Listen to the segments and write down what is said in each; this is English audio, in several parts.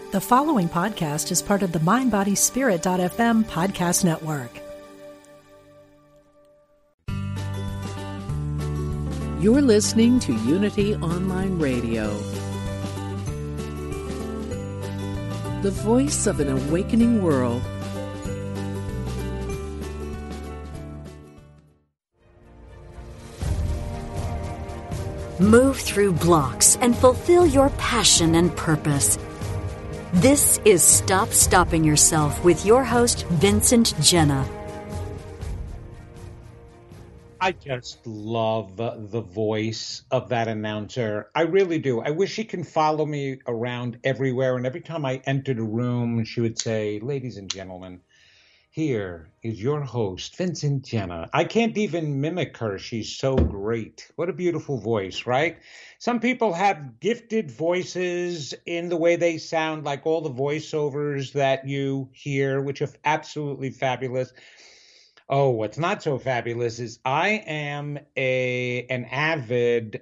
The following podcast is part of the MindBodySpirit.fm podcast network. You're listening to Unity Online Radio, the voice of an awakening world. Move through blocks and fulfill your passion and purpose. This is Stop Stopping Yourself with your host, Vincent Genna. I just love the voice of that announcer. I really do. I wish she can follow me around everywhere. And every time I entered a room, she would say, "Ladies and gentlemen, here is your host, Vincent Genna." I can't even mimic her. She's so great. What a beautiful voice, right? Some people have gifted voices in the way they sound, like all the voiceovers that you hear, which are absolutely fabulous. Oh, what's not so fabulous is I am an avid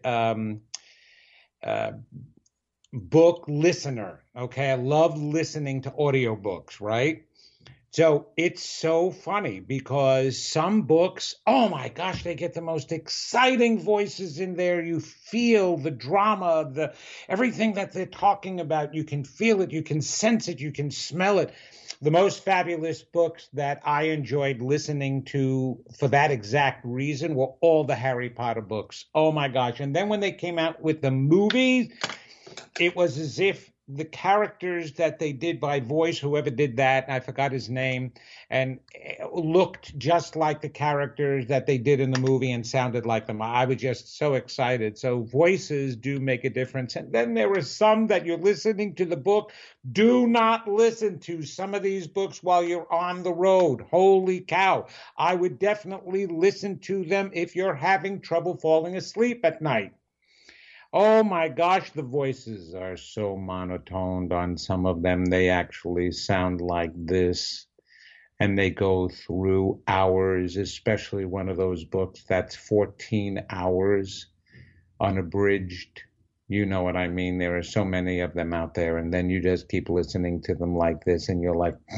book listener. Okay, I love listening to audiobooks, right? So it's so funny because some books, oh my gosh, they get the most exciting voices in there. You feel the drama, everything that they're talking about. You can feel it, you can sense it, you can smell it. The most fabulous books that I enjoyed listening to for that exact reason were all the Harry Potter books. Oh my gosh. And then when they came out with the movies, it was as if the characters that they did by voice, whoever did that, I forgot his name, and looked just like the characters that they did in the movie and sounded like them. I was just so excited. So voices do make a difference. And then there are some that you're listening to the book. Do not listen to some of these books while you're on the road. Holy cow. I would definitely listen to them if you're having trouble falling asleep at night. Oh my gosh, the voices are so monotoned on some of them. They actually sound like this, and they go through hours, especially one of those books that's 14 hours unabridged. You know what I mean? There are so many of them out there, and then you just keep listening to them like this, and you're like,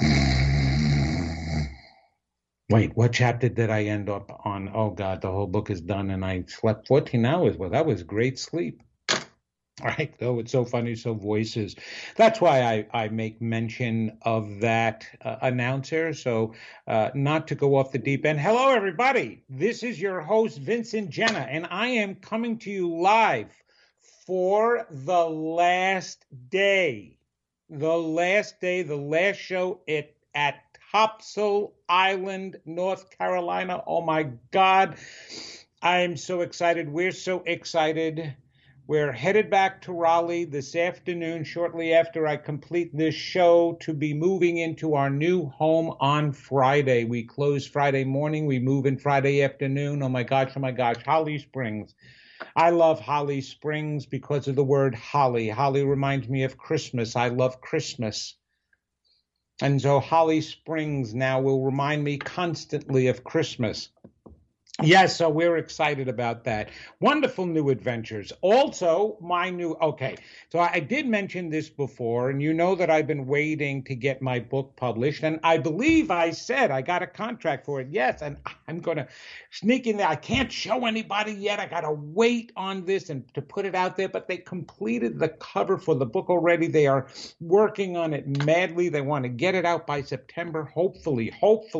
wait, what chapter did I end up on? Oh God, the whole book is done, and I slept 14 hours. Well, that was great sleep. All right, though, it's so funny, so voices. That's why I make mention of that announcer, so not to go off the deep end. Hello, everybody. This is your host, Vincent Genna, and I am coming to you live for the last day. The last show at Topsail Island, North Carolina. Oh, my God. I am so excited. We're so excited. We're headed back to Raleigh this afternoon, shortly after I complete this show, to be moving into our new home on Friday. We close Friday morning. We move in Friday afternoon. Oh, my gosh. Holly Springs. I love Holly Springs because of the word holly. Holly reminds me of Christmas. I love Christmas. And so Holly Springs now will remind me constantly of Christmas. Yes, so we're excited about that. Wonderful new adventures. Also, so I did mention this before, and you know that I've been waiting to get my book published, and I believe I said I got a contract for it. Yes, and I'm going to sneak in there. I can't show anybody yet. I got to wait on this and to put it out there, but they completed the cover for the book already. They are working on it madly. They want to get it out by September, hopefully.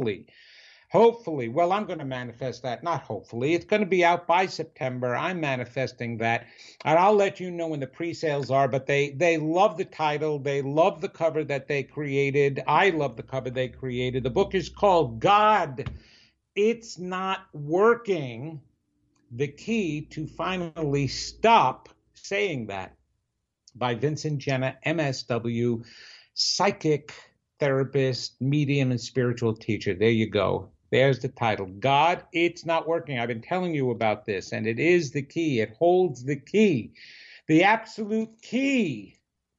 Well, I'm going to manifest that. Not hopefully. It's going to be out by September. I'm manifesting that. And I'll let you know when the pre-sales are. But they love the title. They love the cover that they created. I love the cover they created. The book is called God, It's Not Working. The Key to Finally Stop Saying That, by Vincent Genna, MSW, psychic therapist, medium, and spiritual teacher. There you go. There's the title. God, It's Not Working. I've been telling you about this, and it is the key. It holds the key, the absolute key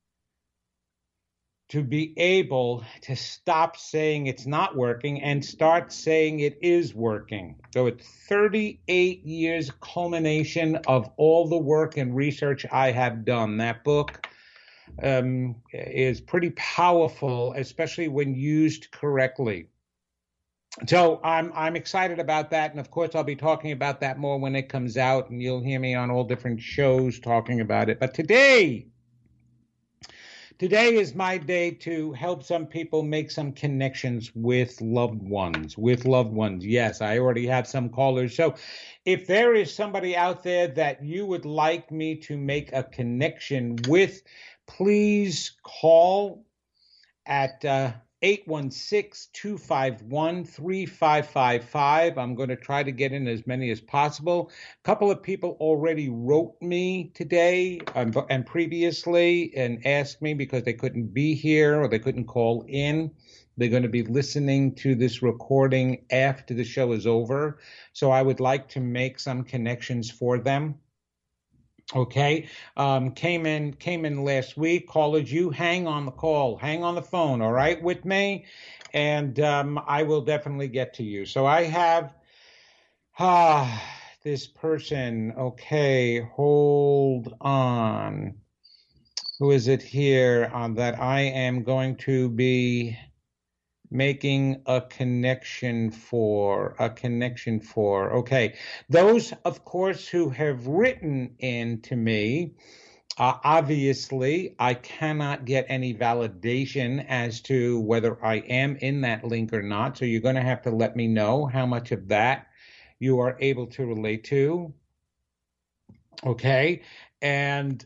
to be able to stop saying it's not working and start saying it is working. So it's 38 years culmination of all the work and research I have done. That book, is pretty powerful, especially when used correctly. So I'm excited about that, and of course I'll be talking about that more when it comes out, and you'll hear me on all different shows talking about it. But today is my day to help some people make some connections with loved ones. Yes, I already have some callers. So if there is somebody out there that you would like me to make a connection with, please call at 816-251-3555. I'm going to try to get in as many as possible. A couple of people already wrote me today and previously and asked me because they couldn't be here or they couldn't call in. They're going to be listening to this recording after the show is over. So I would like to make some connections for them. Okay, came in last week. Callers, you hang on the call, hang on the phone, all right, with me, and I will definitely get to you. So I have this person. Okay, hold on. Who is it here that I am going to be making a connection for? Okay, those, of course, who have written in to me, obviously I cannot get any validation as to whether I am in that link or not, so you're going to have to let me know how much of that you are able to relate to. Okay, and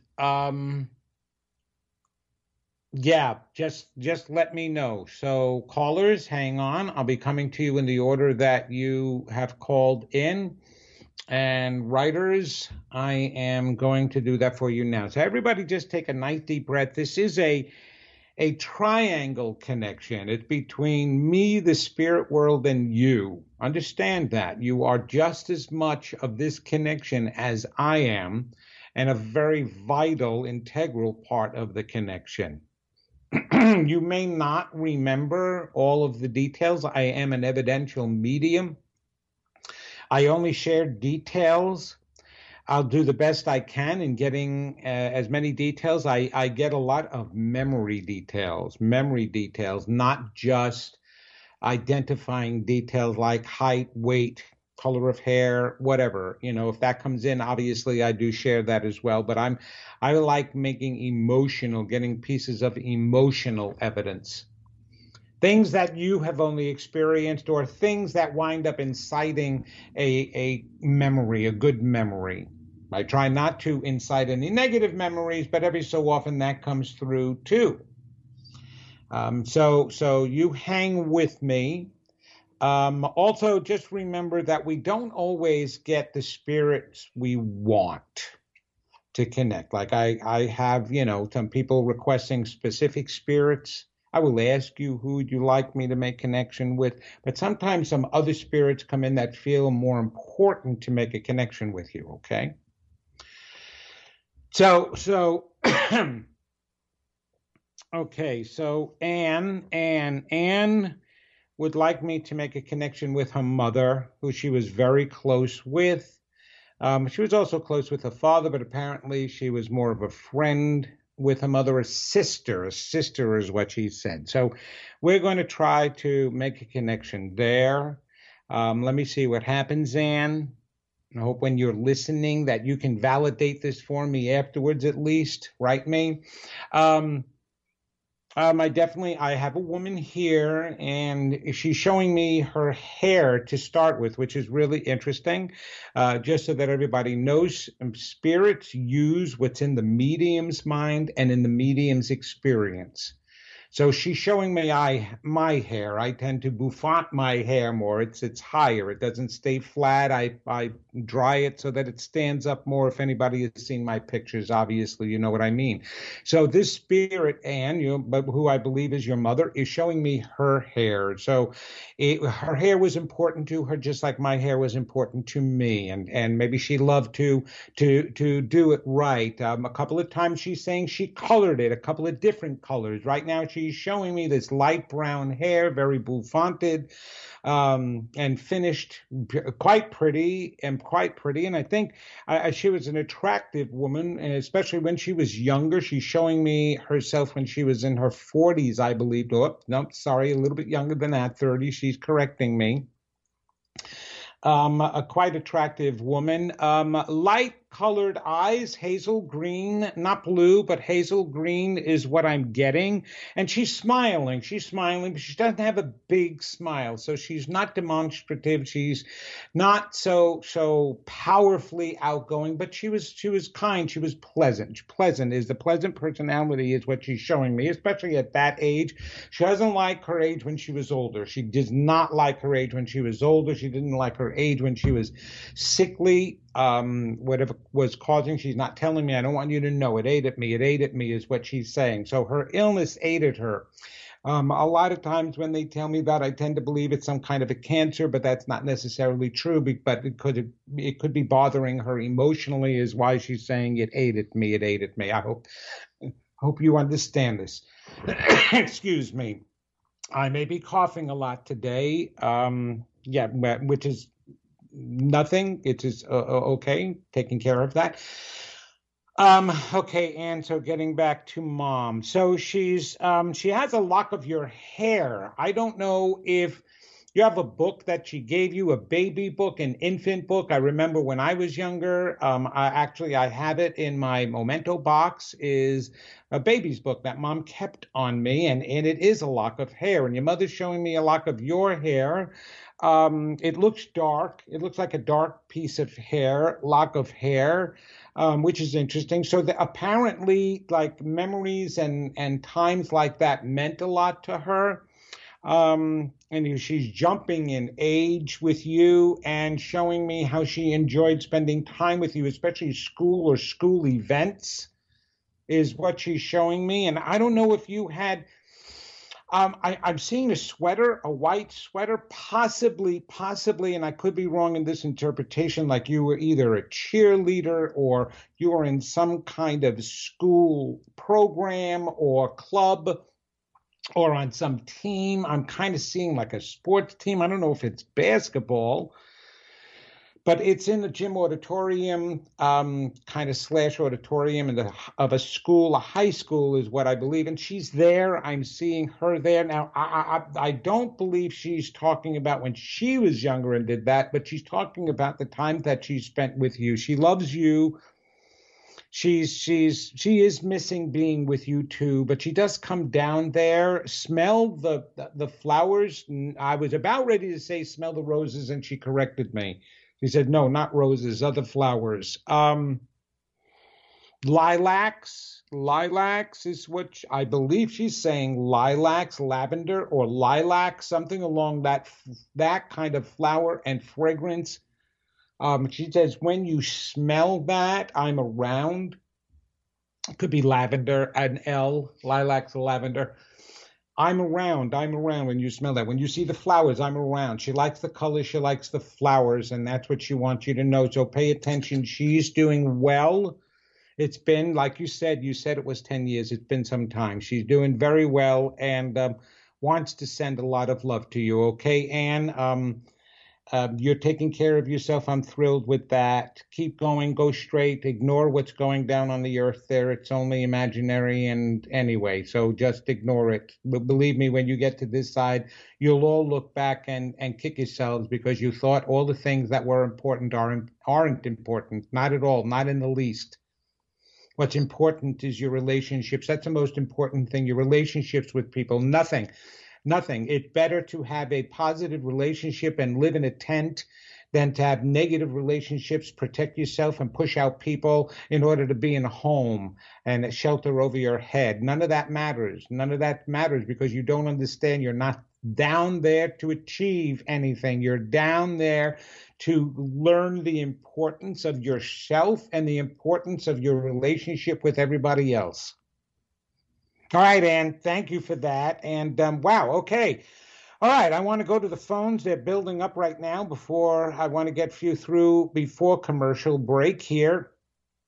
yeah, just let me know. So callers, hang on. I'll be coming to you in the order that you have called in. And writers, I am going to do that for you now. So everybody just take a nice deep breath. This is a triangle connection. It's between me, the spirit world, and you. Understand that. You are just as much of this connection as I am, and a very vital, integral part of the connection. You may not remember all of the details. I am an evidential medium. I only share details. I'll do the best I can in getting as many details. I get a lot of memory details, not just identifying details like height, weight, color of hair, whatever. You know, if that comes in, obviously I do share that as well. But I like making getting pieces of emotional evidence. Things that you have only experienced, or things that wind up inciting a memory, a good memory. I try not to incite any negative memories, but every so often that comes through too. So you hang with me. Also, just remember that we don't always get the spirits we want to connect. Like I have, some people requesting specific spirits. I will ask you who would you like me to make connection with, but sometimes some other spirits come in that feel more important to make a connection with you, okay? So okay, so Anne would like me to make a connection with her mother, who she was very close with. She was also close with her father, but apparently she was more of a friend with her mother, a sister is what she said. So we're going to try to make a connection there. Let me see what happens, Anne. I hope when you're listening that you can validate this for me afterwards, at least. Write me. I have a woman here, and she's showing me her hair to start with, which is really interesting. Just so that everybody knows, spirits use what's in the medium's mind and in the medium's experience. So she's showing me my hair. I tend to bouffant my hair more. It's higher. It doesn't stay flat. I dry it so that it stands up more. If anybody has seen my pictures, obviously you know what I mean. So this spirit, Anne, who I believe is your mother, is showing me her hair. So her hair was important to her, just like my hair was important to me. And maybe she loved to do it right. A couple of times she's saying she colored it a couple of different colors. Right now she's she's showing me this light brown hair, very bouffanted, and finished quite pretty. And I think she was an attractive woman, and especially when she was younger. She's showing me herself when she was in her 40s, I believe. Oh, no, sorry, a little bit younger than that, 30. She's correcting me. A quite attractive woman. Light-colored eyes, hazel green, not blue, but hazel green is what I'm getting. And she's smiling. She's smiling, but she doesn't have a big smile. So she's not demonstrative. She's not so powerfully outgoing, but she was kind. She was pleasant. Pleasant personality is what she's showing me, especially at that age. She doesn't like her age when she was older. She does not like her age when she was older. She didn't like her age when she was sickly, whatever was causing. She's not telling me. I don't want you to know. It ate at me. It ate at me is what she's saying. So her illness ate at her. A lot of times when they tell me that, I tend to believe it's some kind of a cancer, but that's not necessarily true. But it could be bothering her emotionally, is why she's saying it ate at me. It ate at me. I hope you understand this. Excuse me. I may be coughing a lot today. Which is nothing. It is okay. Taking care of that. Okay, and so getting back to Mom. So she has a lock of your hair. I don't know if you have a book that she gave you, a baby book, an infant book. I remember when I was younger, I have it in my memento box, is a baby's book that Mom kept on me, and it is a lock of hair. And your mother's showing me a lock of your hair. It looks dark. It looks like a dark piece of hair, lock of hair, which is interesting. So apparently, like, memories and times like that meant a lot to her. And she's jumping in age with you and showing me how she enjoyed spending time with you, especially school or school events, is what she's showing me. And I don't know if you had... I'm seeing a sweater, a white sweater, possibly, and I could be wrong in this interpretation, like you were either a cheerleader or you were in some kind of school program or club or on some team. I'm kind of seeing like a sports team. I don't know if it's basketball, but it's in the gym auditorium, kind of slash auditorium of a school, a high school is what I believe. And she's there. I'm seeing her there. Now, I don't believe she's talking about when she was younger and did that, but she's talking about the time that she spent with you. She loves you. She is missing being with you too, but she does come down there, smell the flowers. I was about ready to say smell the roses, and she corrected me. She said, no, not roses, other flowers. Lilacs is what I believe she's saying. Lilacs, lavender, or lilac, something along that kind of flower and fragrance. She says, when you smell that, I'm around. It could be lavender, an L, lilacs, lavender. I'm around when you smell that. When you see the flowers, I'm around. She likes the colors, she likes the flowers, and that's what she wants you to know. So pay attention. She's doing well. It's been, like you said it was 10 years. It's been some time. She's doing very well and wants to send a lot of love to you. Okay, Anne? You're taking care of yourself. I'm thrilled with that. Keep going. Go straight. Ignore what's going down on the earth there. It's only imaginary and anyway, so just ignore it. But believe me, when you get to this side, you'll all look back and kick yourselves because you thought all the things that were important aren't important. Not at all. Not in the least. What's important is your relationships. That's the most important thing. Your relationships with people. Nothing. It's better to have a positive relationship and live in a tent than to have negative relationships, protect yourself and push out people in order to be in a home and a shelter over your head. None of that matters. None of that matters because you don't understand. You're not down there to achieve anything. You're down there to learn the importance of yourself and the importance of your relationship with everybody else. All right, Ann, thank you for that. And wow, okay. All right, I want to go to the phones. They're building up right now I want to get you through before commercial break here.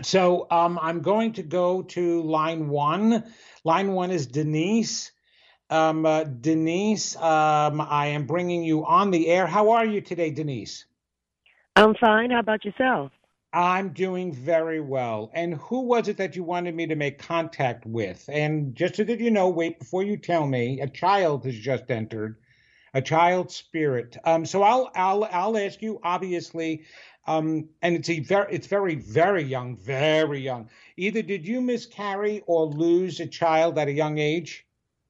So I'm going to go to line one. Line one is Denise. Denise, I am bringing you on the air. How are you today, Denise? I'm fine. How about yourself? I'm doing very well. And who was it that you wanted me to make contact with? And just so that you know, wait, before you tell me, a child has just entered, a child spirit. So I'll ask you, obviously, and it's very, very young, very young. Either did you miscarry or lose a child at a young age?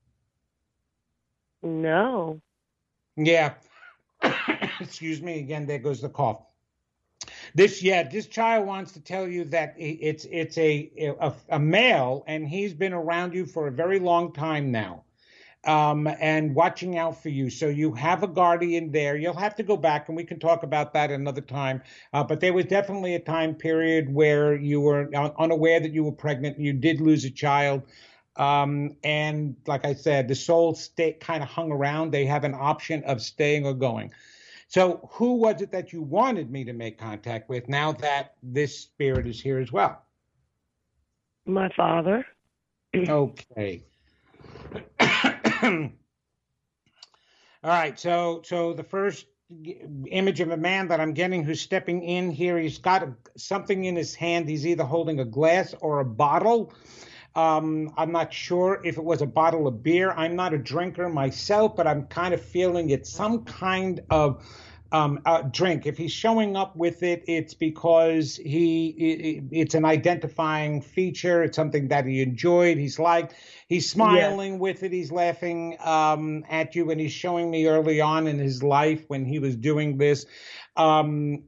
No. Yeah. Excuse me again. There goes the cough. This child wants to tell you that it's a male, and he's been around you for a very long time now, and watching out for you. So you have a guardian there. You'll have to go back, and we can talk about that another time. But there was definitely a time period where you were unaware that you were pregnant. You did lose a child. And like I said, the soul state kind of hung around. They have an option of staying or going. So who was it that you wanted me to make contact with now that this spirit is here as well? My father. Okay. All right. So the first image of a man that I'm getting who's stepping in here, he's got something in his hand. He's either holding a glass or a bottle. I'm not sure if it was a bottle of beer. I'm not a drinker myself, but I'm kind of feeling it's some kind of drink. If he's showing up with it, it's because it's an identifying feature. It's something that he enjoyed. He's smiling with it. He's laughing at you, and he's showing me early on in his life when he was doing this. Not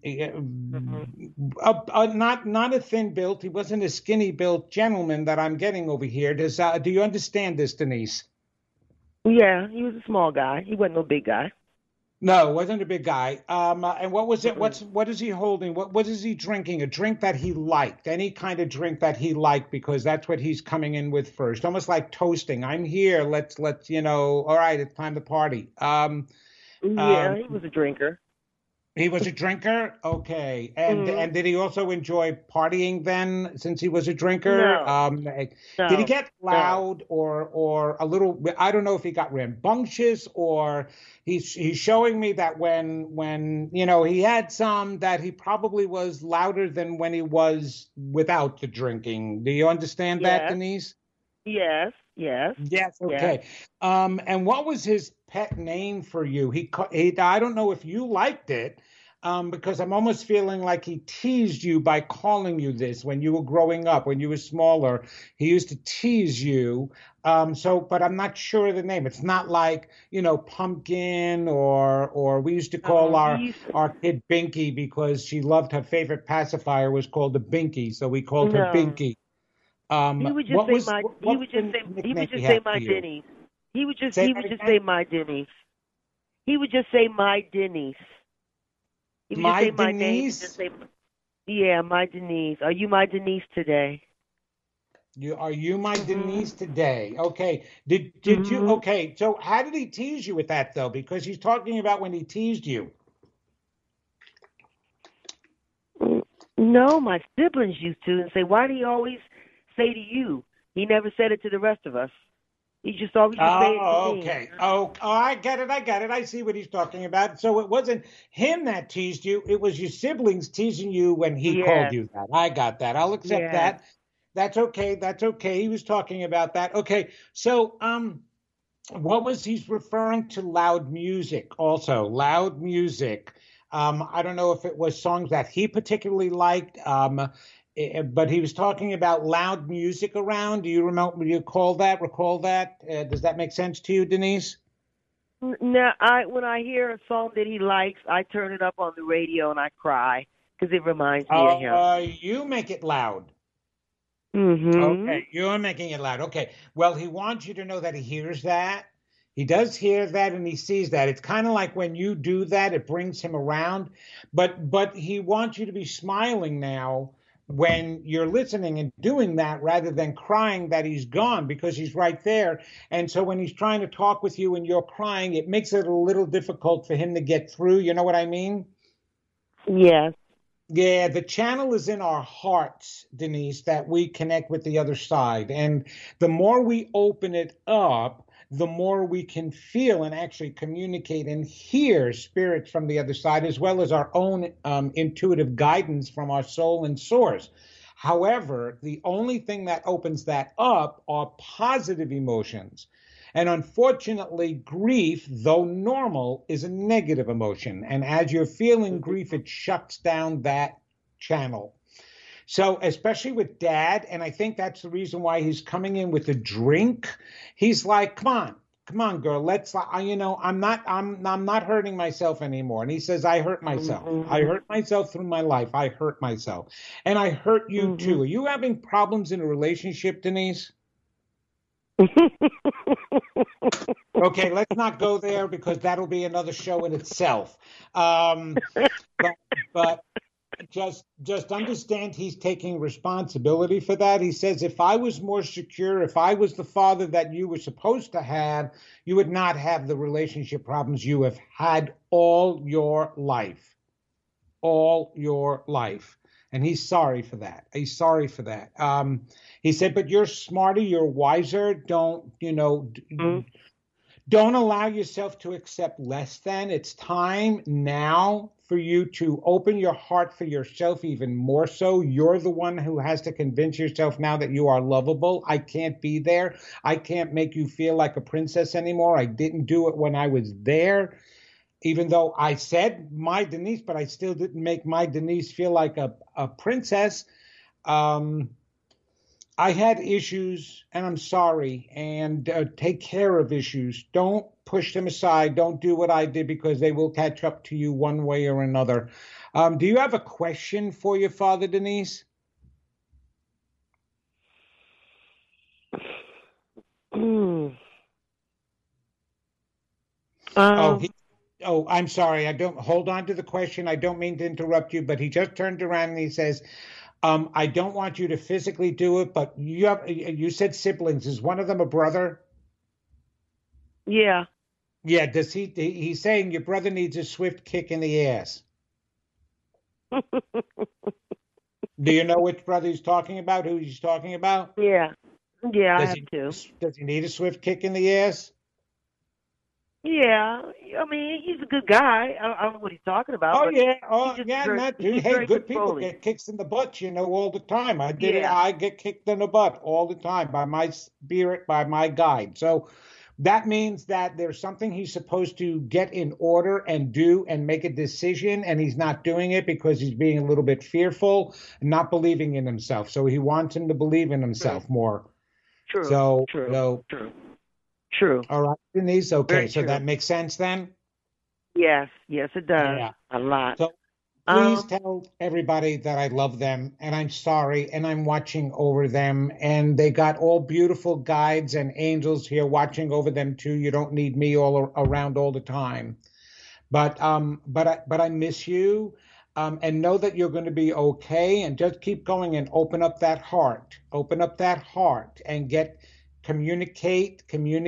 a thin built. He wasn't a skinny built gentleman that I'm getting over here. Do you understand this, Denise? Yeah, he was a small guy. He wasn't no big guy. No, wasn't a big guy. And what was it? What is he holding? What is he drinking? A drink that he liked, any kind of drink that he liked, because that's what he's coming in with first. Almost like toasting. I'm here. Let's all right, it's time to party. Yeah, he was a drinker. He was a drinker? Okay. And did he also enjoy partying then, since he was a drinker? No. Did he get loud or a little, I don't know if he got rambunctious, or he's showing me that when he had some, that he probably was louder than when he was without the drinking. Do you understand that, Denise? Yes. Yes. Okay. Yes. And what was his pet name for you? He I don't know if you liked it, because I'm almost feeling like he teased you by calling you this when you were growing up, when you were smaller. He used to tease you. But I'm not sure of the name. It's not like, Pumpkin or we used to call our kid Binky, because she loved, her favorite pacifier was called a Binky. So we called her Binky. He would just say my Denny's. He would just say my Denny's. He would just say my Denny's. My Denise? Yeah, my Denise. Are you my Denise today? Are you my Denise today? Okay. Did you? Okay. So how did he tease you with that though? Because he's talking about when he teased you. No, my siblings used to, and say, why do he always say to you? He never said it to the rest of us. He just always say it to me. Okay. Oh, I get it. I see what he's talking about. So it wasn't him that teased you. It was your siblings teasing you when he called you that. I got that. I'll accept that. That's okay. He was talking about that. Okay. So, what was he's referring to? Loud music also. Loud music. I don't know if it was songs that he particularly liked, but he was talking about loud music around. Do you recall that? Does that make sense to you, Denise? No, when I hear a song that he likes, I turn it up on the radio and I cry because it reminds me of him. You make it loud. Mm-hmm. Okay, you're making it loud. Okay. Well, he wants you to know that he hears that. He does hear that and he sees that. It's kind of like when you do that, it brings him around. But he wants you to be smiling now when you're listening and doing that, rather than crying that he's gone, because he's right there. And so when he's trying to talk with you and you're crying, it makes it a little difficult for him to get through. You know what I mean? Yes. Yeah, the channel is in our hearts, Denise, that we connect with the other side. And the more we open it up, the more we can feel and actually communicate and hear spirits from the other side, as well as our own intuitive guidance from our soul and source. However, the only thing that opens that up are positive emotions. And unfortunately, grief, though normal, is a negative emotion. And as you're feeling grief, it shuts down that channel. So especially with Dad, and I think that's the reason why he's coming in with a drink. He's like, come on, girl, let's, I'm not hurting myself anymore. And he says, I hurt myself. Mm-hmm. I hurt myself through my life. I hurt myself. And I hurt you too. Are you having problems in a relationship, Denise? Okay, let's not go there because that'll be another show in itself. But just understand he's taking responsibility for that. He says, if I was more secure, if I was the father that you were supposed to have, you would not have the relationship problems you have had all your life. All your life. And he's sorry for that. He's sorry for that. He said, but you're smarter, you're wiser. Don't allow yourself to accept less than. It's time now for you to open your heart for yourself even more so. You're the one who has to convince yourself now that you are lovable. I can't be there. I can't make you feel like a princess anymore. I didn't do it when I was there. Even though I said my Denise, but I still didn't make my Denise feel like a princess. I had issues, and I'm sorry, and take care of issues. Don't push them aside. Don't do what I did because they will catch up to you one way or another. Do you have a question for your father, Denise? Oh, I'm sorry. I don't hold on to the question. I don't mean to interrupt you, but he just turned around and he says, I don't want you to physically do it, but you said siblings. Is one of them a brother? Yeah. Yeah. He's saying your brother needs a swift kick in the ass. Do you know which brother he's talking about? Who he's talking about? Yeah. Yeah, I have to. Does he need a swift kick in the ass? Yeah, I mean, he's a good guy. I don't know what he's talking about. Oh, yeah. Oh, yeah. Hey, good people get kicks in the butt, all the time. I did it. I get kicked in the butt all the time by my spirit, by my guide. So that means that there's something he's supposed to get in order and do and make a decision, and he's not doing it because he's being a little bit fearful and not believing in himself. So he wants him to believe in himself more. True. True. All right, Denise. Okay, so that makes sense then? Yes, it does. Yeah. A lot. So please tell everybody that I love them and I'm sorry and I'm watching over them. And they got all beautiful guides and angels here watching over them too. You don't need me all around all the time. But I miss you. And know that you're going to be okay. And just keep going and open up that heart. Open up that heart and communicate,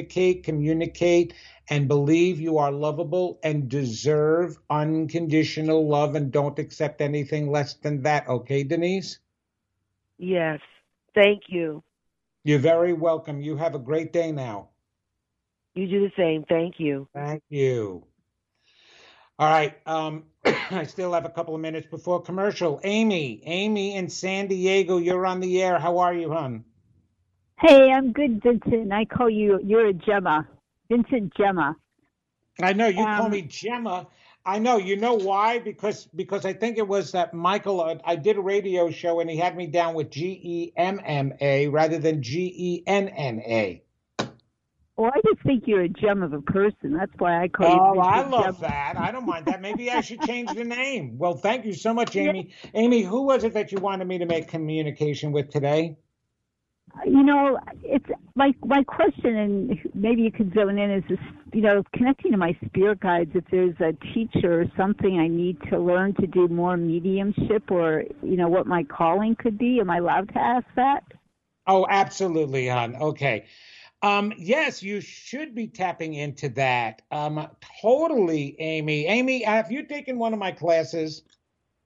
and believe you are lovable and deserve unconditional love and don't accept anything less than that. Okay, Denise? Yes. Thank you. You're very welcome. You have a great day now. You do the same. Thank you. Thank you. All right. I still have a couple of minutes before commercial. Amy in San Diego, you're on the air. How are you, hon? Hey, I'm good, Vincent. I call you're a Gemma. Vincent Gemma. I know, you call me Gemma. I know, you know why? Because I think it was that Michael, I did a radio show and he had me down with Gemma rather than Genna. Well, I just think you're a gem of a person. That's why I call you Vincent I love Gemma. that. I don't mind that. Maybe I should change the name. Well, thank you so much, Amy. Yeah. Amy, who was it that you wanted me to make communication with today? It's my question, and maybe you could zone in, is this, connecting to my spirit guides, if there's a teacher or something I need to learn to do more mediumship or, what my calling could be. Am I allowed to ask that? Oh, absolutely, hon. Okay. Yes, you should be tapping into that. Totally, Amy. Amy, have you taken one of my classes?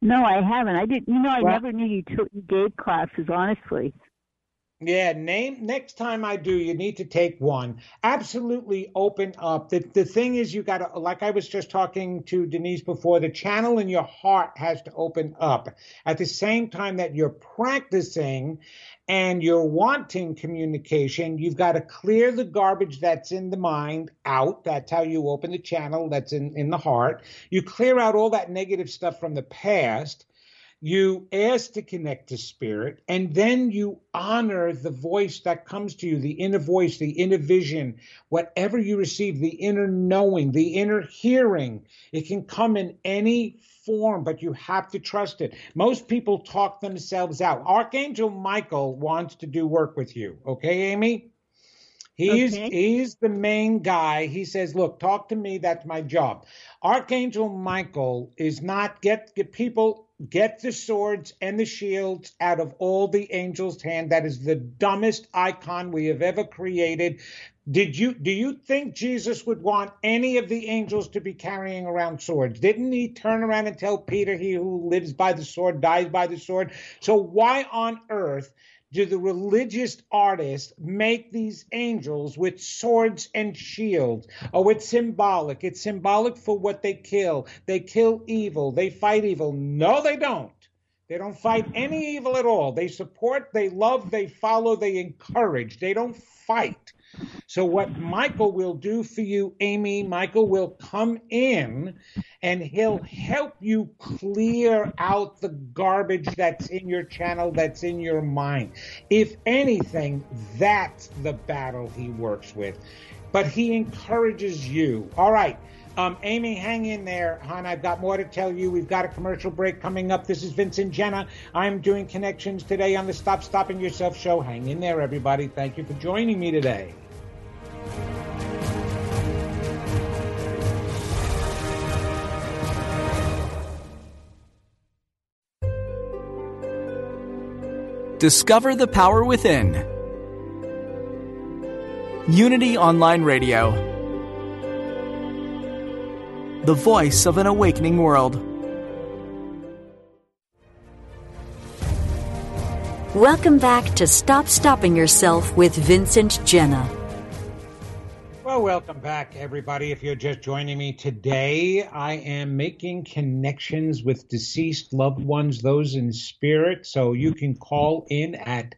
No, I haven't. I didn't. I never knew you gave classes, honestly. Yeah, next time I do, you need to take one. Absolutely open up. The thing is, you got to, like I was just talking to Denise before, the channel in your heart has to open up. At the same time that you're practicing and you're wanting communication, you've got to clear the garbage that's in the mind out. That's how you open the channel that's in the heart. You clear out all that negative stuff from the past. You ask to connect to spirit, and then you honor the voice that comes to you, the inner voice, the inner vision, whatever you receive, the inner knowing, the inner hearing. It can come in any form, but you have to trust it. Most people talk themselves out. Archangel Michael wants to do work with you. Okay, Amy? He's the main guy. He says, look, talk to me. That's my job. Archangel Michael is not get the swords and the shields out of all the angels' hand. That is the dumbest icon we have ever created. Do you think Jesus would want any of the angels to be carrying around swords? Didn't he turn around and tell Peter, he who lives by the sword dies by the sword? So why on earth do the religious artists make these angels with swords and shields? Oh, it's symbolic. It's symbolic for what they kill. They kill evil. They fight evil. No, they don't. They don't fight any evil at all. They support, they love, they follow, they encourage. They don't fight. So what Michael will do for you, Amy, Michael will come in and he'll help you clear out the garbage that's in your channel, that's in your mind. If anything, that's the battle he works with. But he encourages you. All right. Amy, hang in there, hon. I've got more to tell you. We've got a commercial break coming up. This is Vincent Jenna. I'm doing connections today on the Stop Stopping Yourself show. Hang in there, everybody. Thank you for joining me today. Discover the power within. Unity Online Radio. The voice of an awakening world. Welcome back to Stop Stopping Yourself with Vincent Jenna. Well, welcome back, everybody. If you're just joining me today, I am making connections with deceased loved ones, those in spirit. So you can call in at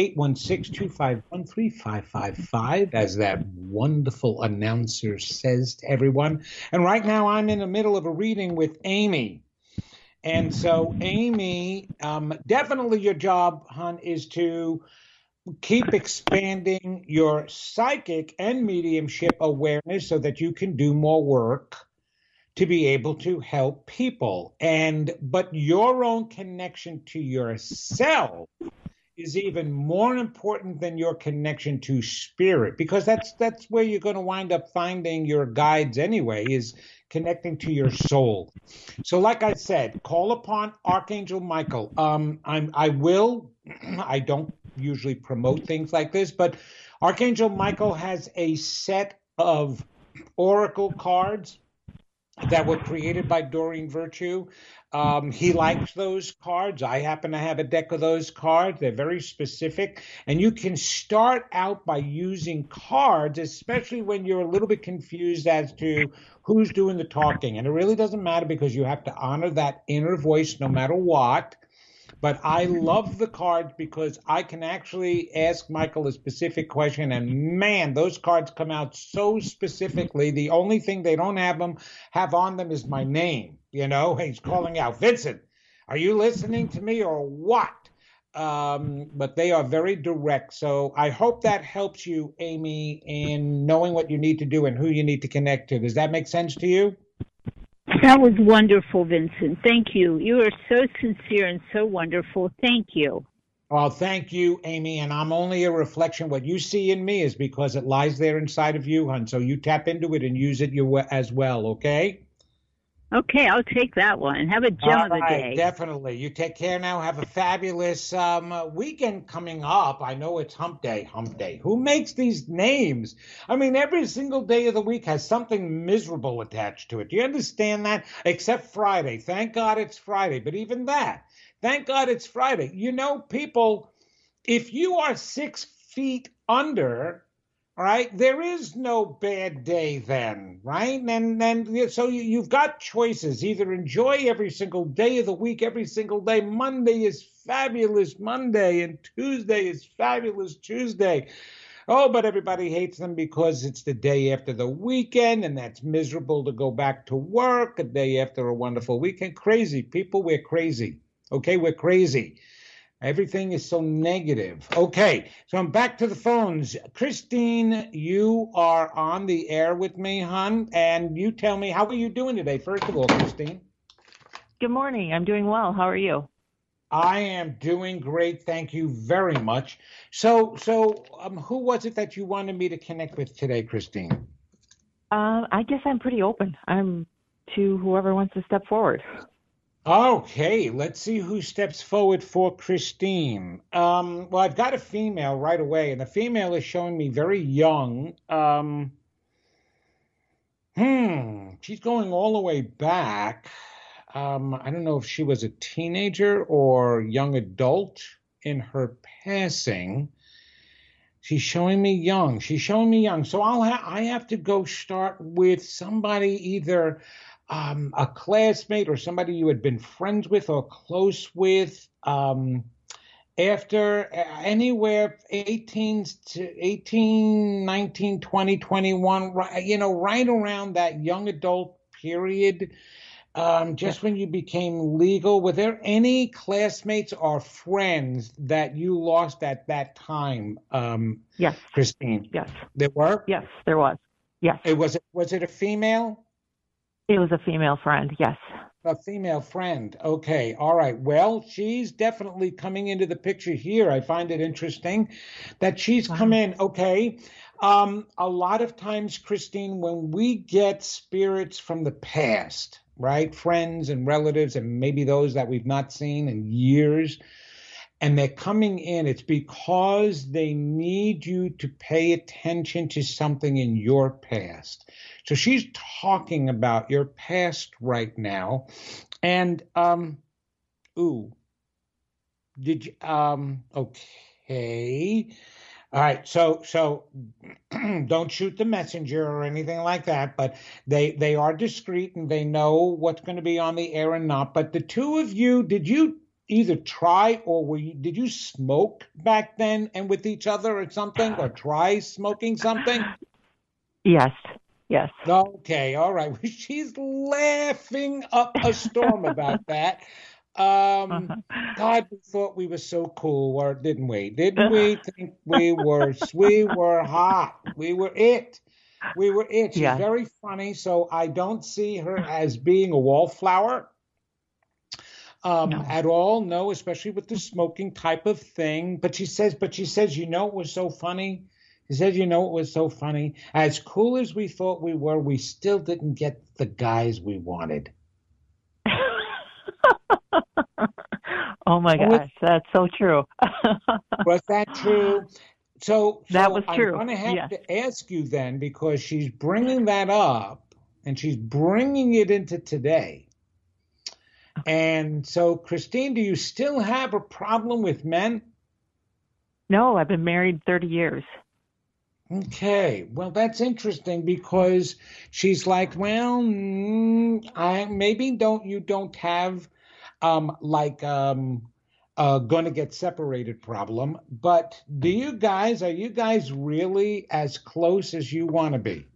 816-251-3555, as that wonderful announcer says to everyone. And right now I'm in the middle of a reading with Amy. And so, Amy, definitely your job, hon, is to keep expanding your psychic and mediumship awareness so that you can do more work to be able to help people. But your own connection to yourself is even more important than your connection to spirit, because that's where you're going to wind up finding your guides anyway, is connecting to your soul. So like I said, call upon Archangel Michael. I don't usually promote things like this, but Archangel Michael has a set of oracle cards that were created by Doreen Virtue. He likes those cards. I happen to have a deck of those cards. They're very specific. And you can start out by using cards, especially when you're a little bit confused as to who's doing the talking. And it really doesn't matter, because you have to honor that inner voice no matter what. But I love the cards because I can actually ask Michael a specific question, and man, those cards come out so specifically. The only thing they don't have on them is my name. You know, he's calling out, Vincent, are you listening to me or what? But they are very direct. So I hope that helps you, Amy, in knowing what you need to do and who you need to connect to. Does that make sense to you? That was wonderful, Vincent. Thank you. You are so sincere and so wonderful. Thank you. Well, thank you, Amy. And I'm only a reflection. What you see in me is because it lies there inside of you, hon. So you tap into it and use it as well, okay? Okay, I'll take that one. Have a gem of the day. Definitely. You take care now. Have a fabulous weekend coming up. I know it's Hump Day. Hump Day. Who makes these names? I mean, every single day of the week has something miserable attached to it. Do you understand that? Except Friday. Thank God it's Friday. But even that, thank God it's Friday. You know, people, if you are 6 feet under, all right, there is no bad day then, right? And so you've got choices. Either enjoy every single day of the week, every single day. Monday is fabulous Monday, and Tuesday is fabulous Tuesday. Oh, but everybody hates them because it's the day after the weekend, and that's miserable to go back to work a day after a wonderful weekend. Crazy. People, we're crazy. Okay, we're crazy. Everything is so negative. Okay, so I'm back to the phones. Christine, you are on the air with me, hon, and you tell me, how are you doing today, first of all, Christine? Good morning. I'm doing well. How are you? I am doing great. Thank you very much. So, who was it that you wanted me to connect with today, Christine? I guess I'm pretty open. I'm to whoever wants to step forward. Okay, let's see who steps forward for Christine. Well, I've got a female right away, and the female is showing me very young. She's going all the way back. I don't know if she was a teenager or young adult in her passing. She's showing me young. So I have to go start with somebody either a classmate or somebody you had been friends with or close with after anywhere 18 to 18, 19, 20, 21, right around that young adult period, just when you became legal. Were there any classmates or friends that you lost at that time? Yes. Christine? Yes. There were? Yes, there was. Yes. Was it a female? It was a female friend, yes. A female friend. Okay. All right. Well, she's definitely coming into the picture here. I find it interesting that she's come in. Okay. A lot of times, Christine, when we get spirits from the past, right? Friends and relatives, and maybe those that we've not seen in years, and they're coming in, it's because they need you to pay attention to something in your past. So she's talking about your past right now. And, okay. All right. So don't shoot the messenger or anything like that, but they are discreet and they know what's going to be on the air and not. But the two of you, did you either try or did you smoke back then and with each other or something, or try smoking something? Yes. Okay. All right. She's laughing up a storm about that. God, we thought we were so cool, or didn't we? Didn't we think we were hot? We were it. She's very funny, so I don't see her as being a wallflower. No. At all, no, especially with the smoking type of thing. But she says, it was so funny. She says, it was so funny. As cool as we thought we were, we still didn't get the guys we wanted. Oh my gosh, that's so true. Was that true? So that was true. I'm going to have to ask you then, because she's bringing that up and she's bringing it into today. And so, Christine, do you still have a problem with men? No, I've been married 30 years. Okay. Well, that's interesting, because she's like, well, maybe you don't have going to get separated problem. But are you guys really as close as you want to be?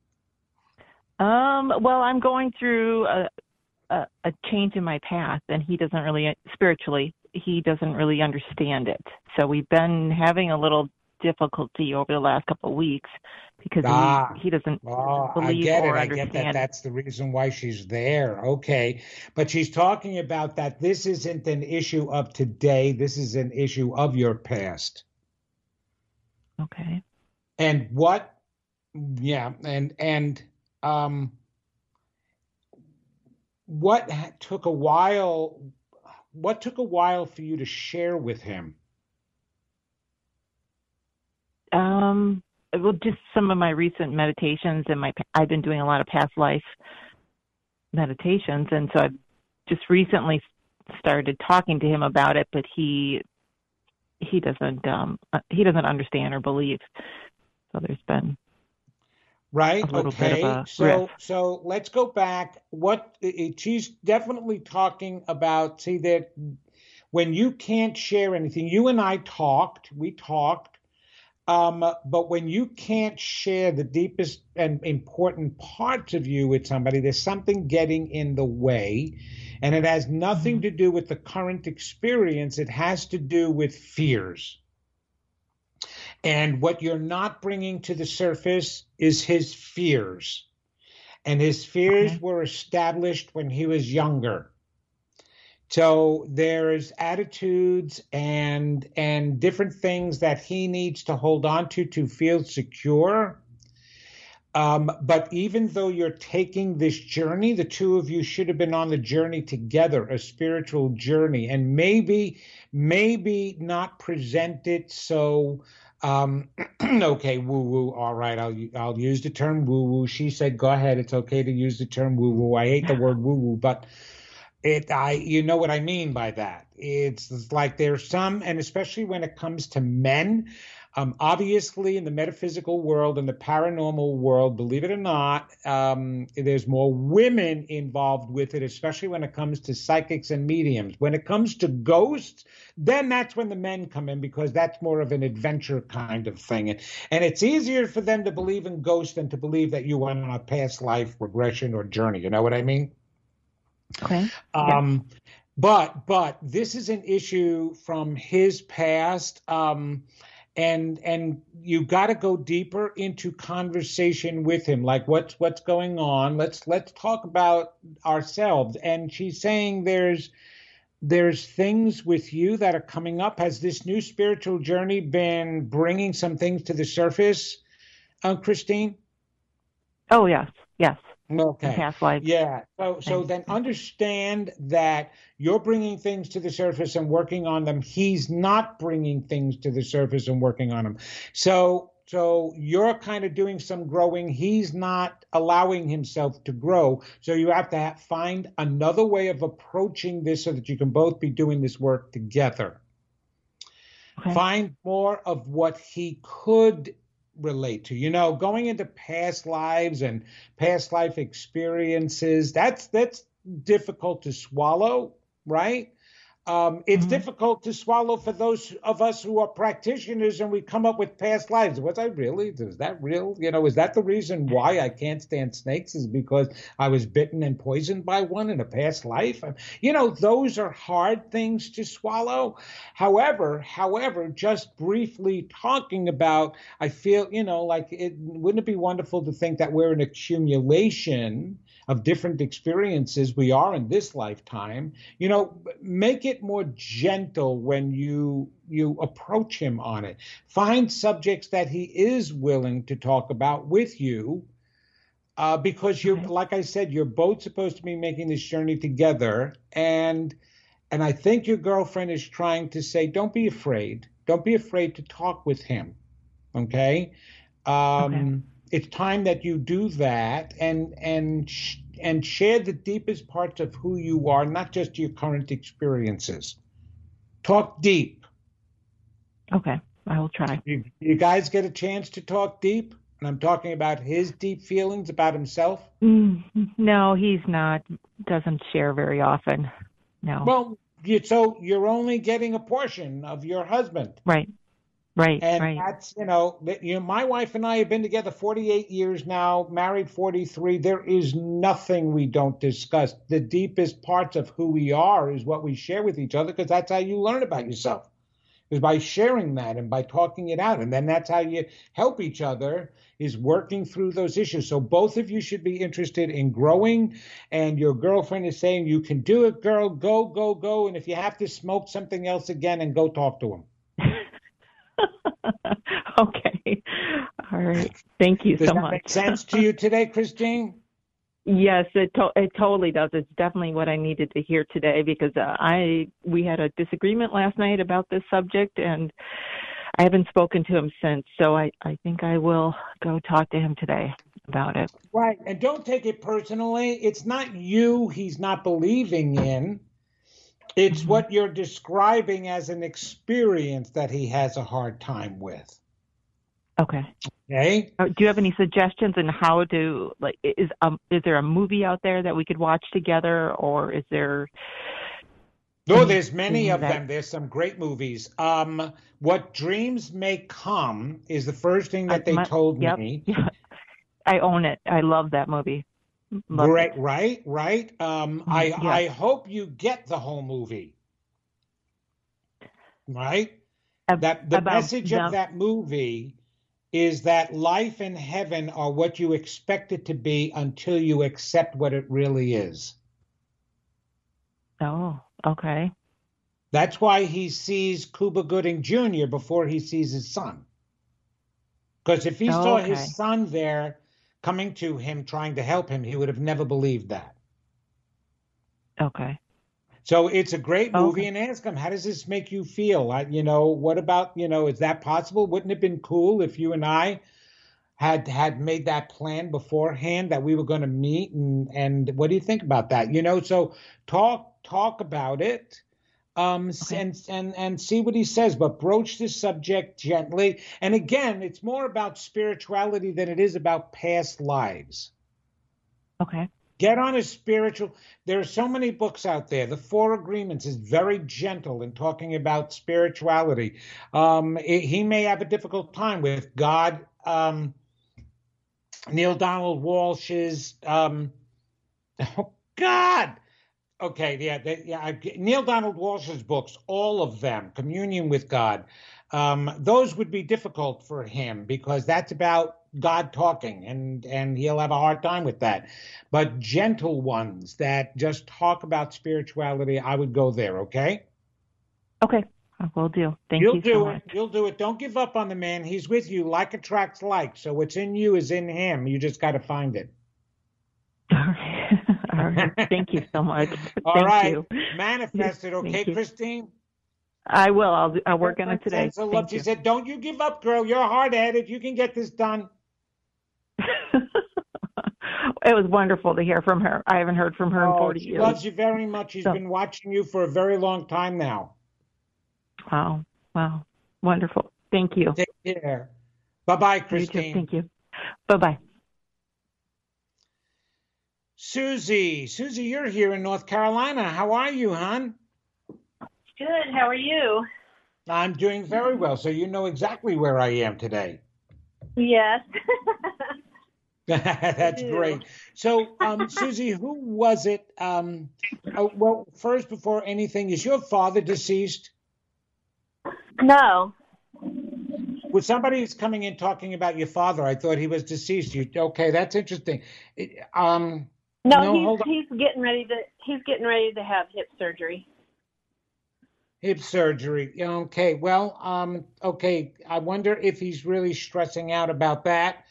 Well, I'm going through a change in my path, and he doesn't really, spiritually, he doesn't really understand it. So we've been having a little difficulty over the last couple of weeks because he doesn't believe or understand. I get that. That's the reason why she's there. Okay. But she's talking about that this isn't an issue of today. This is an issue of your past. Okay. And what took a while for you to share with him? Well, just some of my recent meditations, and I've been doing a lot of past life meditations, and so I've just recently started talking to him about it, but he doesn't understand or believe. So there's been right. A little bit of a rift. So let's go back. She's definitely talking about. See that when you can't share anything, you and I talked. We talked. But when you can't share the deepest and important parts of you with somebody, there's something getting in the way. And it has nothing to do with the current experience. It has to do with fears. And what you're not bringing to the surface is his fears. And his fears were established when he was younger. So there's attitudes and different things that he needs to hold on to feel secure. But even though you're taking this journey, the two of you should have been on the journey together, a spiritual journey, and maybe not present it so, okay, woo-woo, all right, I'll use the term woo-woo. She said, go ahead, it's okay to use the term woo-woo. I hate the word woo-woo, but you know what I mean by that. It's like there's some, and especially when it comes to men, obviously in the metaphysical world and the paranormal world, believe it or not, there's more women involved with it, especially when it comes to psychics and mediums. When it comes to ghosts, then that's when the men come in, because that's more of an adventure kind of thing. And it's easier for them to believe in ghosts than to believe that you went on a past life regression or journey. You know what I mean? Okay. But this is an issue from his past, and you got to go deeper into conversation with him, like what's going on. Let's talk about ourselves. And she's saying there's things with you that are coming up. Has this new spiritual journey been bringing some things to the surface, Christine? Oh yes. Okay. Past life. Yeah. So then understand that you're bringing things to the surface and working on them. He's not bringing things to the surface and working on them. So you're kind of doing some growing. He's not allowing himself to grow. So you have to find another way of approaching this so that you can both be doing this work together. Okay. Find more of what he could relate to, going into past lives and past life experiences. That's difficult to swallow, right? It's difficult to swallow for those of us who are practitioners and we come up with past lives. Was I really? Is that real? Is that the reason why I can't stand snakes, is because I was bitten and poisoned by one in a past life? Those are hard things to swallow. However, just briefly talking about, I feel, wouldn't it be wonderful to think that we're an accumulation of different experiences we are in this lifetime? Make it more gentle when you approach him on it. Find subjects that he is willing to talk about with you, because you're, like I said, you're both supposed to be making this journey together. And I think your girlfriend is trying to say, don't be afraid. Don't be afraid to talk with him. Okay? It's time that you do that and share the deepest parts of who you are, not just your current experiences. Talk deep. Okay, I will try. You guys get a chance to talk deep? And I'm talking about his deep feelings about himself? No, he's not. Doesn't share very often. No. Well, so you're only getting a portion of your husband. Right. And that's, my wife and I have been together 48 years now, married 43. There is nothing we don't discuss. The deepest parts of who we are is what we share with each other, because that's how you learn about yourself, is by sharing that and by talking it out. And then that's how you help each other, is working through those issues. So both of you should be interested in growing. And your girlfriend is saying, you can do it, girl. Go. And if you have to smoke something else again, and go talk to him. Okay. All right. Thank you so much. Does that make sense to you today, Christine? Yes, it totally does. It's definitely what I needed to hear today, because we had a disagreement last night about this subject, and I haven't spoken to him since. So I think I will go talk to him today about it. Right, and don't take it personally. It's not you he's not believing in. It's what you're describing as an experience that he has a hard time with. Okay. Okay. Do you have any suggestions on how to, like, is there a movie out there that we could watch together, or is there? No, there's many of them. There's some great movies. What Dreams May Come is the first thing that they told me. Yeah. I own it. I love that movie. Great, right. I hope you get the whole movie. Right? That the message of that movie is that life and heaven are what you expect it to be until you accept what it really is. Oh, okay. That's why he sees Cuba Gooding Jr. before he sees his son. Because if he saw his son there coming to him, trying to help him, he would have never believed that. Okay. So it's a great movie, and ask him, how does this make you feel? What about, is that possible? Wouldn't it have been cool if you and I had made that plan beforehand that we were going to meet? And what do you think about that? So talk about it, and see what he says, but broach this subject gently. And again, it's more about spirituality than it is about past lives. Okay. Get on a spiritual. There are so many books out there. The Four Agreements is very gentle in talking about spirituality. He may have a difficult time with God. Neil Donald Walsh's. Oh God. Okay, Neil Donald Walsh's books, all of them, Communion with God. Those would be difficult for him because that's about God talking, and he'll have a hard time with that. But gentle ones that just talk about spirituality, I would go there, okay? Okay, I will do. Thank you so much. You'll do it. Don't give up on the man. He's with you. Like attracts like. So what's in you is in him. You just got to find it. All right. All right. Thank you so much. Thank you. Manifest it, okay, Christine? I will. I'll work on it today. She said, don't you give up, girl. You're hard-headed. You can get this done. It was wonderful to hear from her. I haven't heard from her in 40 years. She loves you very much. She's been watching you for a very long time now. Wow. Wonderful. Thank you. Take care. Bye-bye, Christine. Thank you. Bye-bye. Susie, you're here in North Carolina. How are you, hon? Good. How are you? I'm doing very well. So you know exactly where I am today. Yes. That's great. So, Susie, who was it? Well, first, before anything, is your father deceased? No. With somebody who's coming in talking about your father, I thought he was deceased. Okay, that's interesting. No, he's getting ready to have hip surgery. Hip surgery. Okay. Well, okay. I wonder if he's really stressing out about that.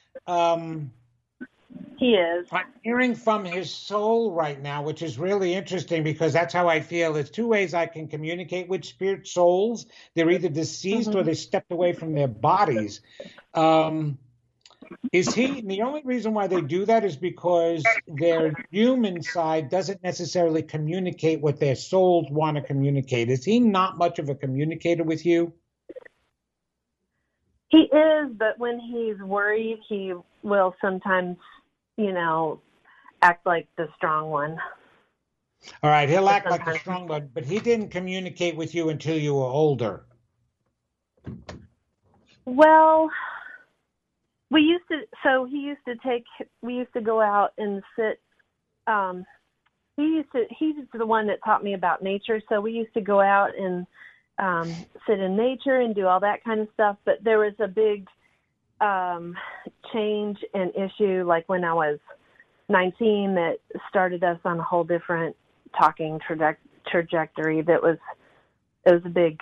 He is. I'm hearing from his soul right now, which is really interesting because that's how I feel. There's two ways I can communicate with spirit souls. They're either deceased or they stepped away from their bodies. The only reason why they do that is because their human side doesn't necessarily communicate what their souls want to communicate. Is he not much of a communicator with you? He is, but when he's worried, he will sometimes, act like the strong one. All right, he'll act like the strong one, but he didn't communicate with you until you were older. Well, we used to go out and sit, he's the one that taught me about nature, so we used to go out and sit in nature and do all that kind of stuff, but there was a big change and issue, like when I was 19, that started us on a whole different talking trajectory. It was a big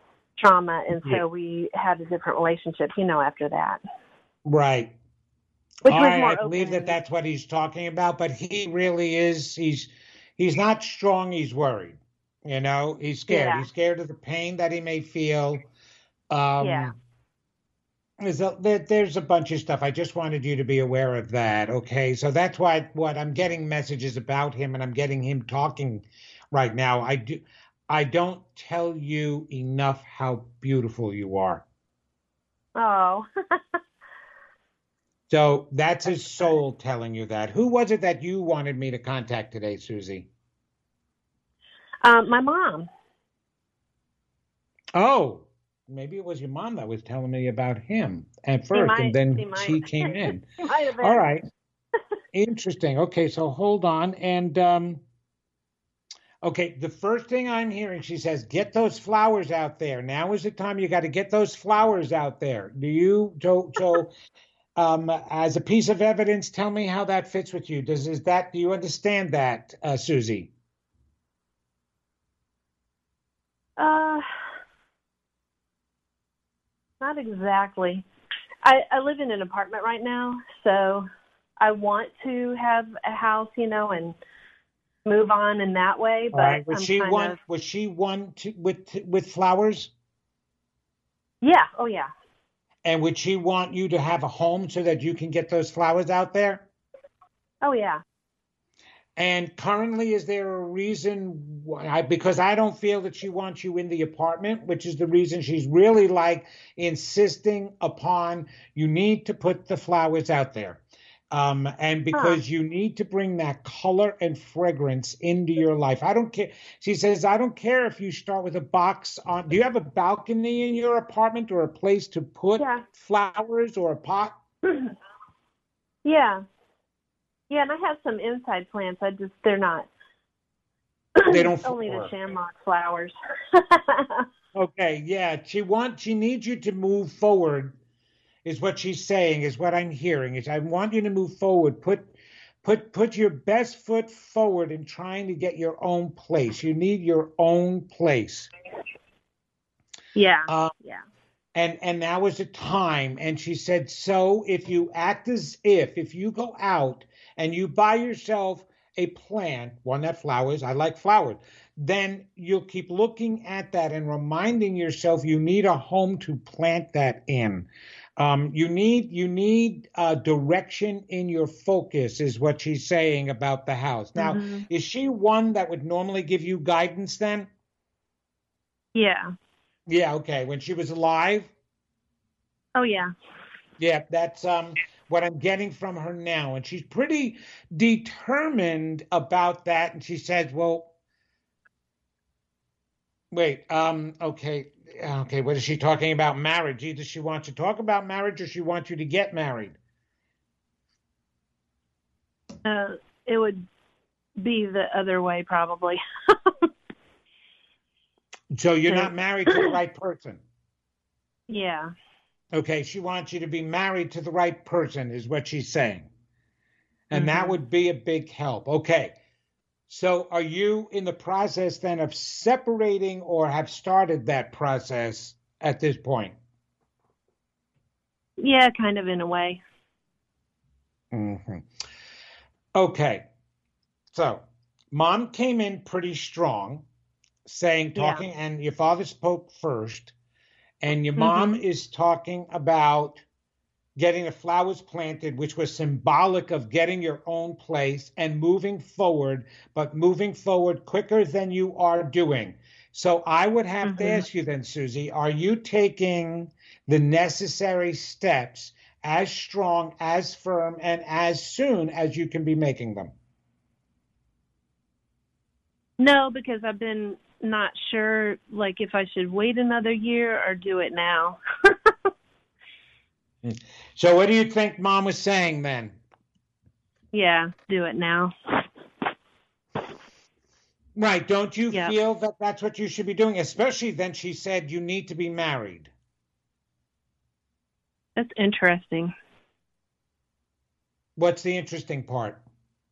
trauma, and so we had a different relationship, after that. Right. Which All was right, more I believe open. that's what he's talking about, but he really is, he's not strong, he's worried. You know, he's scared. Yeah. He's scared of the pain that he may feel. Yeah. There's a bunch of stuff. I just wanted you to be aware of that. Okay. So that's why what I'm getting messages about him, and I'm getting him talking right now. I don't tell you enough how beautiful you are. Oh. So that's his soul telling you that. Who was it that you wanted me to contact today, Susie? My mom. Oh, maybe it was your mom that was telling me about him at first, and then she came in. All right. Interesting. Okay, so hold on. And okay, the first thing I'm hearing, she says, get those flowers out there. Now is the time you got to get those flowers out there. Do you, as a piece of evidence, tell me how that fits with you. Do you understand that, Susie? Not exactly. I live in an apartment right now, so I want to have a house, and move on in that way. But right. Was she one with flowers? Yeah. Oh, yeah. And would she want you to have a home so that you can get those flowers out there? Oh, yeah. And currently, is there a reason why? Because I don't feel that she wants you in the apartment, which is the reason she's really insisting upon you need to put the flowers out there. And because you need to bring that color and fragrance into your life. I don't care. She says, I don't care if you start with a box on. Do you have a balcony in your apartment or a place to put flowers or a pot? Yeah. Yeah, and I have some inside plants. They're not. They don't. Only the shamrock flowers. Okay, yeah. She needs you to move forward, is what she's saying, is what I'm hearing. Is I want you to move forward. Put your best foot forward in trying to get your own place. You need your own place. Yeah. Yeah. And now is the time. And she said, so if you act as if you go out and you buy yourself a plant, one that flowers, I like flowers, then you'll keep looking at that and reminding yourself you need a home to plant that in. You need direction in your focus, is what she's saying about the house. Now, is she one that would normally give you guidance then? Yeah. Yeah, okay. When she was alive? Oh, yeah. Yeah, that's what I'm getting from her now. And she's pretty determined about that. And she says, well, wait, okay, what is she talking about? Marriage. Either she wants to talk about marriage or she wants you to get married. It would be the other way, probably. So you're not married to the right person? Yeah. Okay, she wants you to be married to the right person, is what she's saying. And that would be a big help. Okay. So are you in the process then of separating or have started that process at this point? Yeah, kind of in a way. Okay. So mom came in pretty strong, talking, and your father spoke first. And your mom is talking about getting the flowers planted, which was symbolic of getting your own place and moving forward, but moving forward quicker than you are doing. So I would have to ask you then, Susie, are you taking the necessary steps as strong, as firm, and as soon as you can be making them? No, because I've been not sure, if I should wait another year or do it now. So what do you think Mom was saying then? Yeah, do it now. Right. Don't you feel that that's what you should be doing? Especially then she said you need to be married. That's interesting. What's the interesting part?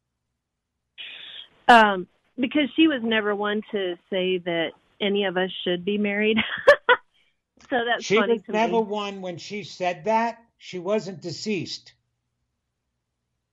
Because she was never one to say that any of us should be married. So that's funny to me. She was never one when she said that. She wasn't deceased.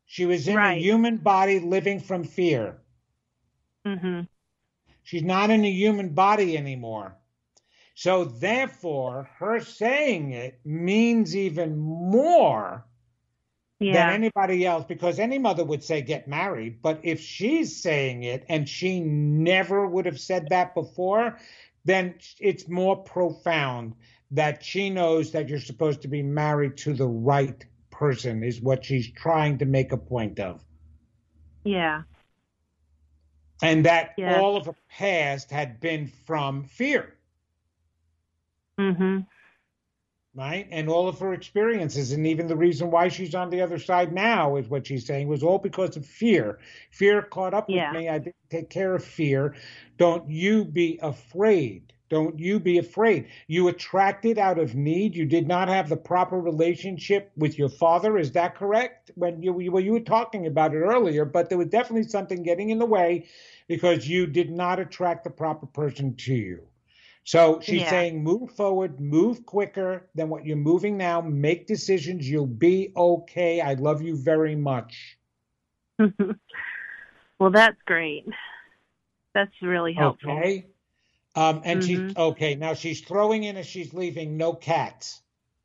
She was in a human body living from fear. Mm-hmm. She's not in a human body anymore. So therefore, her saying it means even more than anybody else, because any mother would say, get married. But if she's saying it and she never would have said that before, then it's more profound that she knows that you're supposed to be married to the right person, is what she's trying to make a point of. Yeah. And that all of her past had been from fear. Mm-hmm. Right? And all of her experiences, and even the reason why she's on the other side now, is what she's saying, was all because of fear. Fear caught up with me. I didn't take care of fear. Don't you be afraid. Don't you be afraid. You attracted out of need. You did not have the proper relationship with your father. Is that correct? When you were talking about it earlier, but there was definitely something getting in the way because you did not attract the proper person to you. So she's saying, move forward, move quicker than what you're moving now. Make decisions. You'll be okay. I love you very much. Well, that's great. That's really helpful. Okay. And she's okay. Now she's throwing in as she's leaving, no cats.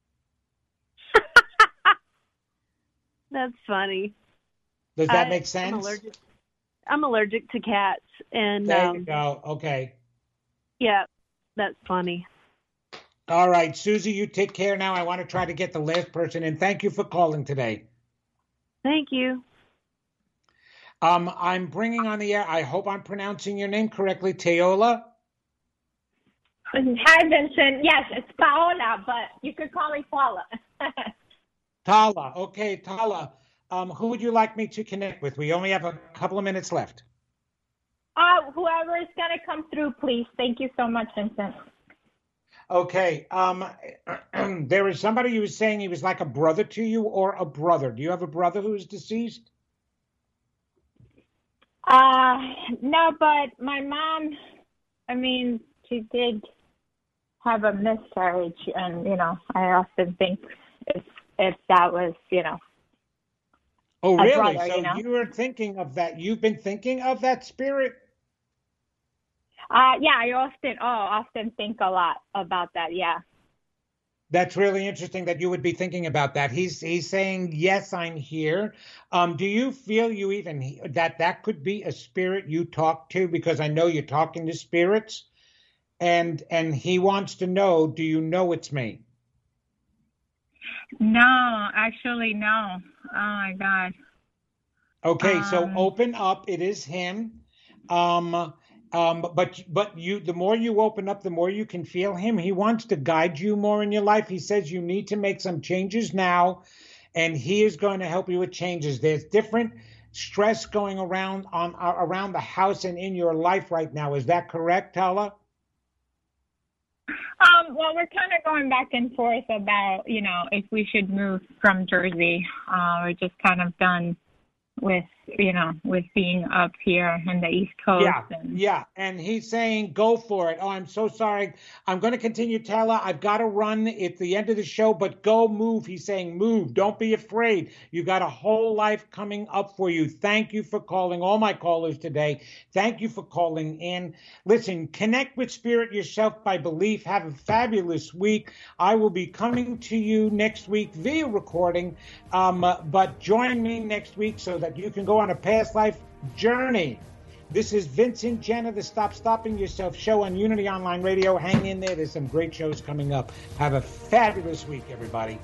That's funny. Does that make sense? I'm allergic to cats, and there you go. Okay. Yeah, that's funny. All right, Susie, you take care now. I want to try to get the last person in. Thank you for calling today. Thank you. I'm bringing on the air. I hope I'm pronouncing your name correctly, Teola. Hi, Vincent. Yes, it's Paola, but you could call me Paula. Tala. Okay, Tala. Who would you like me to connect with? We only have a couple of minutes left. Whoever is going to come through, please. Thank you so much, Vincent. Okay. There is somebody who was saying he was like a brother to you or a brother. Do you have a brother who is deceased? No, but my mom, she did have a miscarriage, and I often think if that was oh really brother, so you were thinking of that. You've been thinking of that spirit? Yeah, I often think a lot about that. Yeah, that's really interesting that you would be thinking about that. He's saying, yes, I'm here. Do you feel you even that could be a spirit you talk to? Because I know you're talking to spirits. And he wants to know, do you know it's me? No, actually, no. Oh, my God. Okay, so open up. It is him. But you, the more you open up, the more you can feel him. He wants to guide you more in your life. He says you need to make some changes now, and he is going to help you with changes. There's different stress going around the house and in your life right now. Is that correct, Tala? Well, we're kind of going back and forth about, if we should move from Jersey. We're just kind of done with being up here in the East Coast. Yeah. And he's saying, go for it. Oh, I'm so sorry. I'm going to continue, Tala. I've got to run at the end of the show, but go move. He's saying, move. Don't be afraid. You got a whole life coming up for you. Thank you for calling, all my callers today. Thank you for calling in. Listen, connect with Spirit yourself by belief. Have a fabulous week. I will be coming to you next week via recording, but join me next week so that you can go on a past life journey. This is Vincent Jenna, the Stop Stopping Yourself show on Unity Online Radio. Hang in there. There's some great shows coming up. Have a fabulous week, everybody.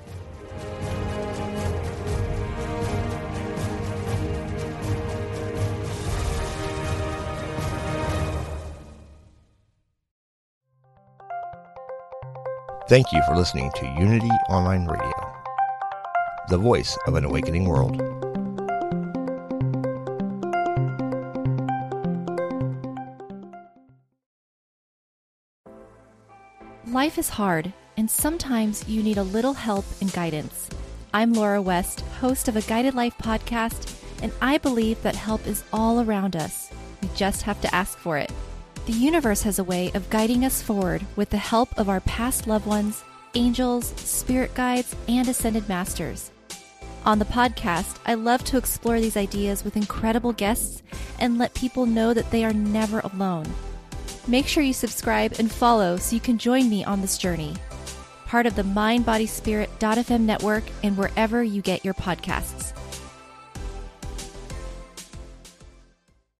Thank you for listening to Unity Online Radio, the voice of an awakening world. Life is hard, and sometimes you need a little help and guidance. I'm Laura West, host of a Guided Life podcast, and I believe that help is all around us. We just have to ask for it. The universe has a way of guiding us forward with the help of our past loved ones, angels, spirit guides, and ascended masters. On the podcast, I love to explore these ideas with incredible guests and let people know that they are never alone. Make sure you subscribe and follow so you can join me on this journey. Part of the MindBodySpirit.fm network and wherever you get your podcasts.